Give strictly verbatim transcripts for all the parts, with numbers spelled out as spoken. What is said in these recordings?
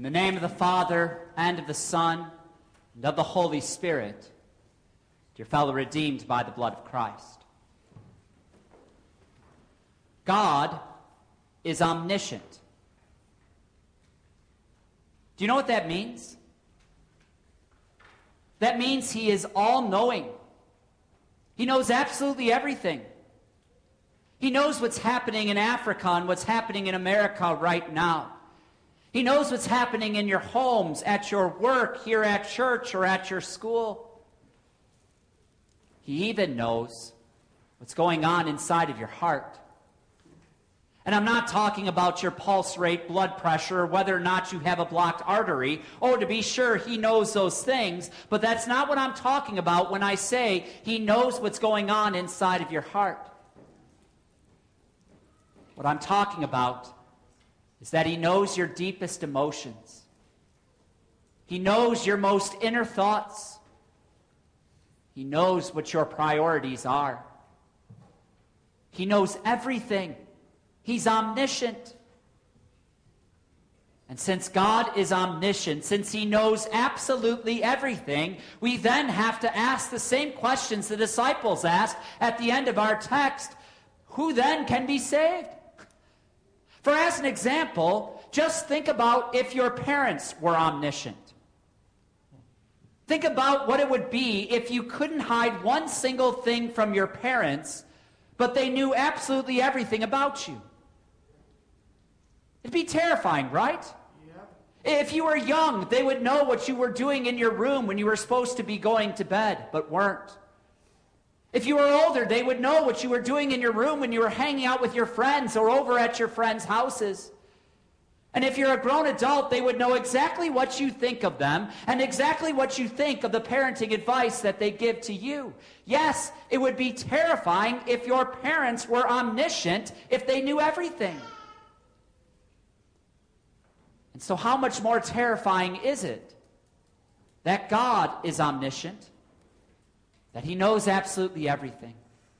In the name of the Father, and of the Son, and of the Holy Spirit, dear fellow redeemed by the blood of Christ. God is omniscient. Do you know what that means? That means he is all-knowing. He knows absolutely everything. He knows what's happening in Africa and what's happening in America right now. He knows what's happening in your homes, at your work, here at church, or at your school. He even knows what's going on inside of your heart. And I'm not talking about your pulse rate, blood pressure, or whether or not you have a blocked artery. Oh, to be sure, he knows those things. But that's not what I'm talking about when I say he knows what's going on inside of your heart. What I'm talking about is that he knows your deepest emotions. He knows your most inner thoughts. He knows what your priorities are. He knows everything. He's omniscient. And since God is omniscient, since he knows absolutely everything, we then have to ask the same questions the disciples asked at the end of our text. Who then can be saved? For as an example, just think about if your parents were omniscient. Think about what it would be if you couldn't hide one single thing from your parents, but they knew absolutely everything about you. It'd be terrifying, right? Yeah. If you were young, they would know what you were doing in your room when you were supposed to be going to bed, but weren't. If you were older, they would know what you were doing in your room when you were hanging out with your friends or over at your friends' houses. And if you're a grown adult, they would know exactly what you think of them and exactly what you think of the parenting advice that they give to you. Yes, it would be terrifying if your parents were omniscient, if they knew everything. And so how much more terrifying is it that God is omniscient, that he knows absolutely everything?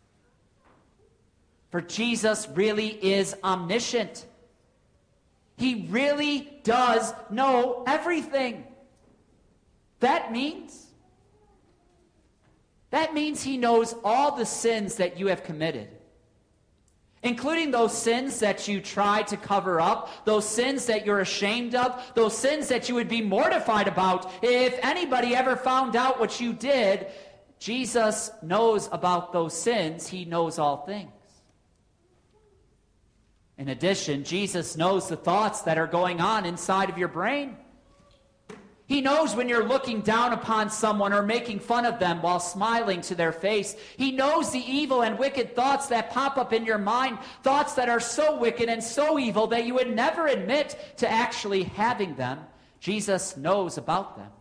For Jesus really is omniscient. He really does know everything. That means, that means he knows all the sins that you have committed, including those sins that you try to cover up, those sins that you're ashamed of, those sins that you would be mortified about if anybody ever found out what you did. Jesus knows about those sins. He knows all things. In addition, Jesus knows the thoughts that are going on inside of your brain. He knows when you're looking down upon someone or making fun of them while smiling to their face. He knows the evil and wicked thoughts that pop up in your mind, thoughts that are so wicked and so evil that you would never admit to actually having them. Jesus knows about them.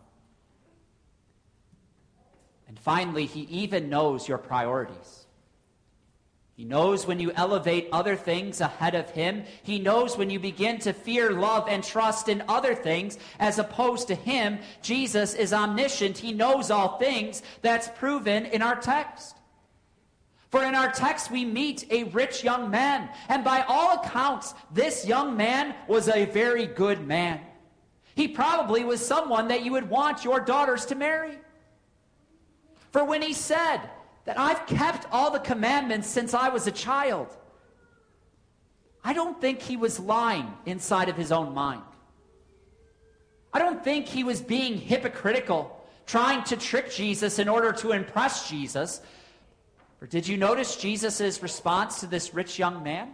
And finally, he even knows your priorities. He knows when you elevate other things ahead of him. He knows when you begin to fear, love, and trust in other things as opposed to him. Jesus is omniscient. He knows all things. That's proven in our text. For in our text, we meet a rich young man. And by all accounts, this young man was a very good man. He probably was someone that you would want your daughters to marry. For when he said that I've kept all the commandments since I was a child, I don't think he was lying inside of his own mind. I don't think he was being hypocritical, trying to trick Jesus in order to impress Jesus. Or did you notice Jesus' response to this rich young man?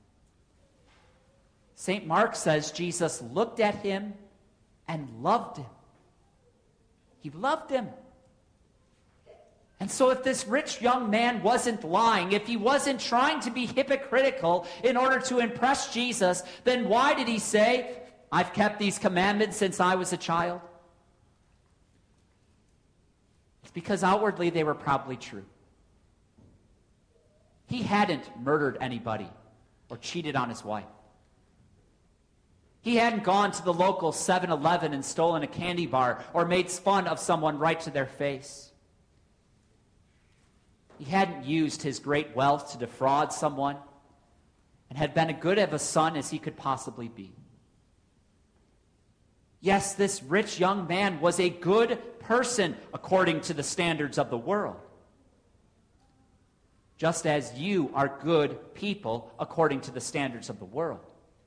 Saint Mark says Jesus looked at him and loved him. He loved him. And so if this rich young man wasn't lying, if he wasn't trying to be hypocritical in order to impress Jesus, then why did he say, I've kept these commandments since I was a child? It's because outwardly they were probably true. He hadn't murdered anybody or cheated on his wife. He hadn't gone to the local seven eleven and stolen a candy bar or made fun of someone right to their face. He hadn't used his great wealth to defraud someone and had been as good of a son as he could possibly be. Yes, this rich young man was a good person according to the standards of the world. Just as you are good people according to the standards of the world.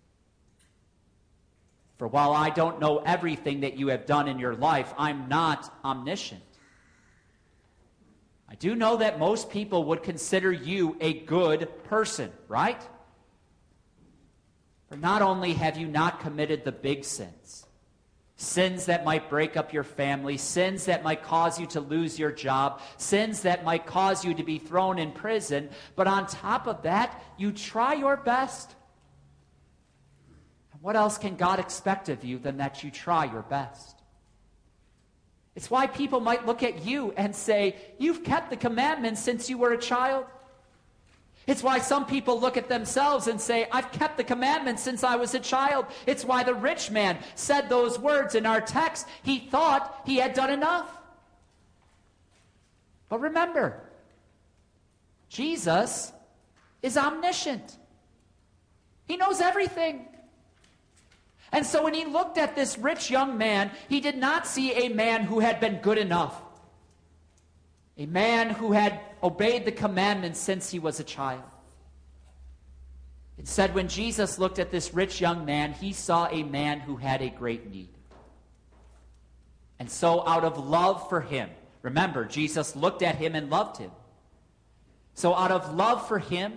For while I don't know everything that you have done in your life, I'm not omniscient. I do know that most people would consider you a good person, right? For not only have you not committed the big sins, sins that might break up your family, sins that might cause you to lose your job, sins that might cause you to be thrown in prison, but on top of that, you try your best. And what else can God expect of you than that you try your best? It's why people might look at you and say, you've kept the commandments since you were a child. It's why some people look at themselves and say, I've kept the commandments since I was a child. It's why the rich man said those words in our text. He thought he had done enough. But remember, Jesus is omniscient. He knows everything. And so when he looked at this rich young man, he did not see a man who had been good enough. A man who had obeyed the commandments since he was a child. Instead, when Jesus looked at this rich young man, he saw a man who had a great need. And so out of love for him, remember, Jesus looked at him and loved him. So out of love for him,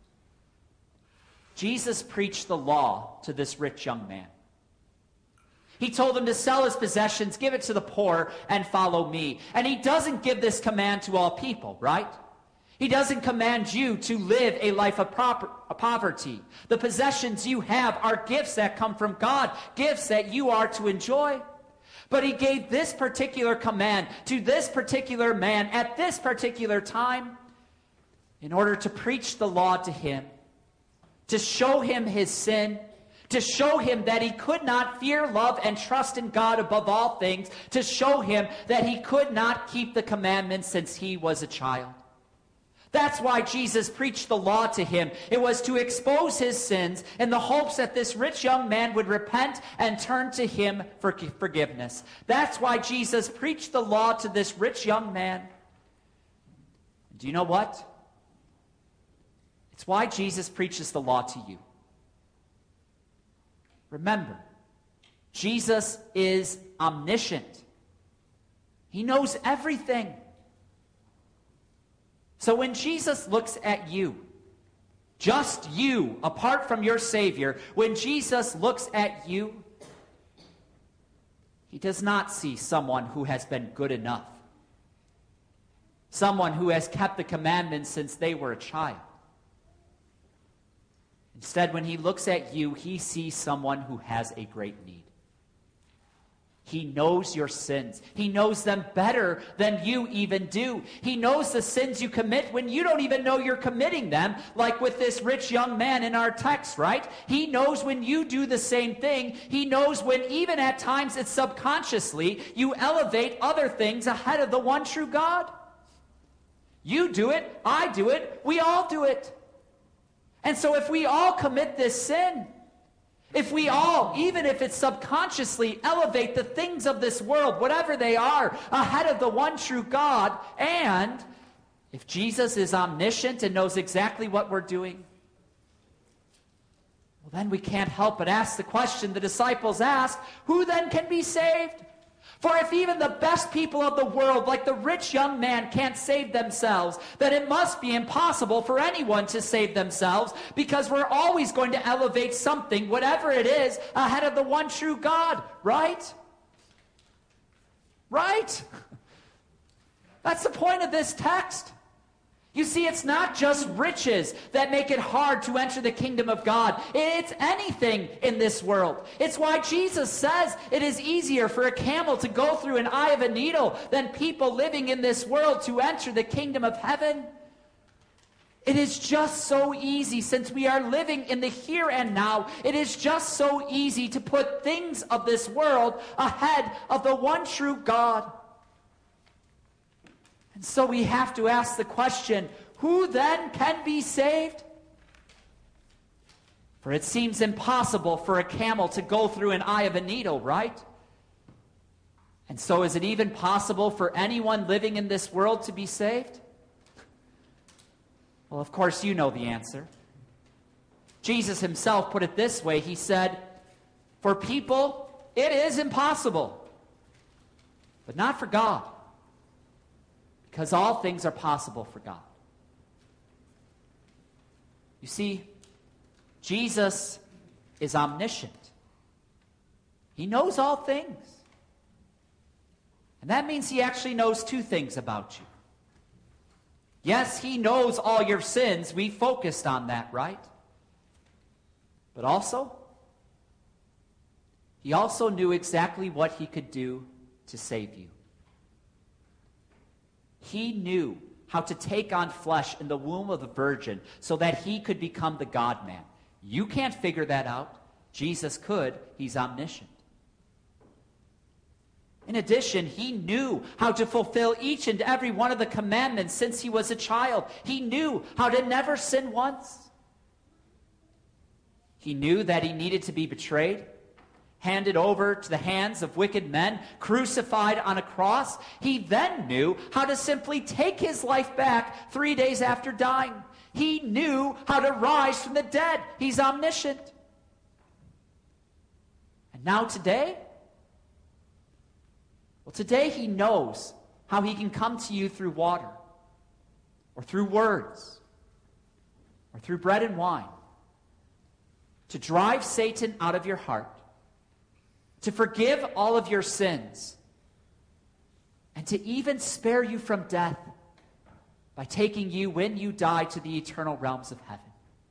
Jesus preached the law to this rich young man. He told him to sell his possessions, give it to the poor, and follow me. And he doesn't give this command to all people, right? He doesn't command you to live a life of proper, of poverty. The possessions you have are gifts that come from God, gifts that you are to enjoy. But he gave this particular command to this particular man at this particular time in order to preach the law to him, to show him his sin, to show him that he could not fear, love, and trust in God above all things, to show him that he could not keep the commandments since he was a child. That's why Jesus preached the law to him. It was to expose his sins in the hopes that this rich young man would repent and turn to him for forgiveness. That's why Jesus preached the law to this rich young man. Do you know what? It's why Jesus preaches the law to you. Remember, Jesus is omniscient. He knows everything. So when Jesus looks at you, just you, apart from your Savior, when Jesus looks at you, he does not see someone who has been good enough, someone who has kept the commandments since they were a child. Instead, when he looks at you, he sees someone who has a great need. He knows your sins. He knows them better than you even do. He knows the sins you commit when you don't even know you're committing them, like with this rich young man in our text, right? He knows when you do the same thing. He knows when even at times it's subconsciously, you elevate other things ahead of the one true God. You do it. I do it. We all do it. And so if we all commit this sin, if we all, even if it's subconsciously, elevate the things of this world, whatever they are, ahead of the one true God, and if Jesus is omniscient and knows exactly what we're doing, well, then we can't help but ask the question the disciples asked, who then can be saved? For if even the best people of the world, like the rich young man, can't save themselves, then it must be impossible for anyone to save themselves, because we're always going to elevate something, whatever it is, ahead of the one true God, right? Right? That's the point of this text. You see, it's not just riches that make it hard to enter the kingdom of God. It's anything in this world. It's why Jesus says it is easier for a camel to go through an eye of a needle than people living in this world to enter the kingdom of heaven. It is just so easy, since we are living in the here and now, it is just so easy to put things of this world ahead of the one true God. And so we have to ask the question, who then can be saved? For it seems impossible for a camel to go through an eye of a needle, right? And so is it even possible for anyone living in this world to be saved? Well, of course you know the answer. Jesus himself put it this way. He said, "For people, it is impossible, but not for God, because all things are possible for God." You see, Jesus is omniscient. He knows all things. And that means he actually knows two things about you. Yes, he knows all your sins. We focused on that, right? But also, he also knew exactly what he could do to save you. He knew how to take on flesh in the womb of the virgin so that he could become the God-man. You can't figure that out. Jesus could. He's omniscient. In addition, he knew how to fulfill each and every one of the commandments since he was a child. He knew how to never sin once. He knew that he needed to be betrayed, handed over to the hands of wicked men, crucified on a cross. He then knew how to simply take his life back three days after dying. He knew how to rise from the dead. He's omniscient. And now today, well, today he knows how he can come to you through water, or through words, or through bread and wine, to drive Satan out of your heart, to forgive all of your sins, and to even spare you from death by taking you, when you die, to the eternal realms of heaven.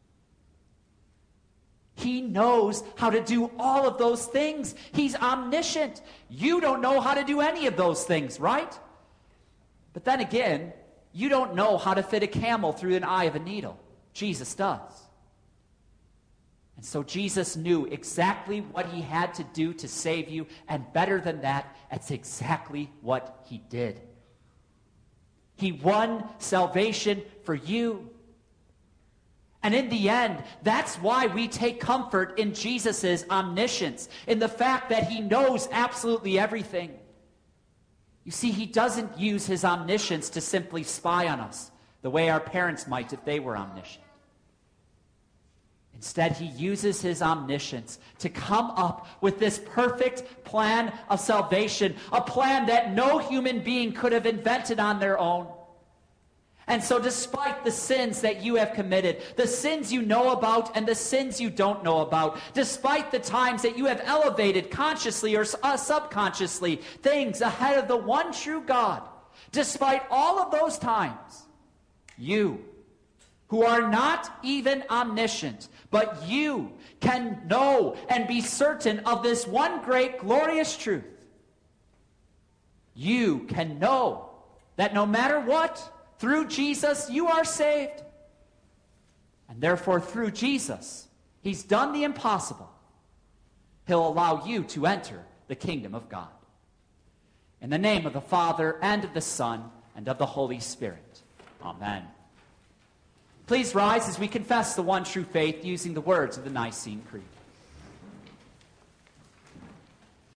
He knows how to do all of those things. He's omniscient. You don't know how to do any of those things, right? But then again, you don't know how to fit a camel through an eye of a needle. Jesus does. And so Jesus knew exactly what he had to do to save you, and better than that, that's exactly what he did. He won salvation for you. And in the end, that's why we take comfort in Jesus' omniscience, in the fact that he knows absolutely everything. You see, he doesn't use his omniscience to simply spy on us, the way our parents might if they were omniscient. Instead, he uses his omniscience to come up with this perfect plan of salvation, a plan that no human being could have invented on their own. And so despite the sins that you have committed, the sins you know about and the sins you don't know about, despite the times that you have elevated consciously or uh, subconsciously things ahead of the one true God, despite all of those times, you, who are not even omniscient, but you can know and be certain of this one great glorious truth. You can know that no matter what, through Jesus, you are saved. And therefore, through Jesus, he's done the impossible. He'll allow you to enter the kingdom of God. In the name of the Father, and of the Son, and of the Holy Spirit. Amen. Please rise as we confess the one true faith using the words of the Nicene Creed.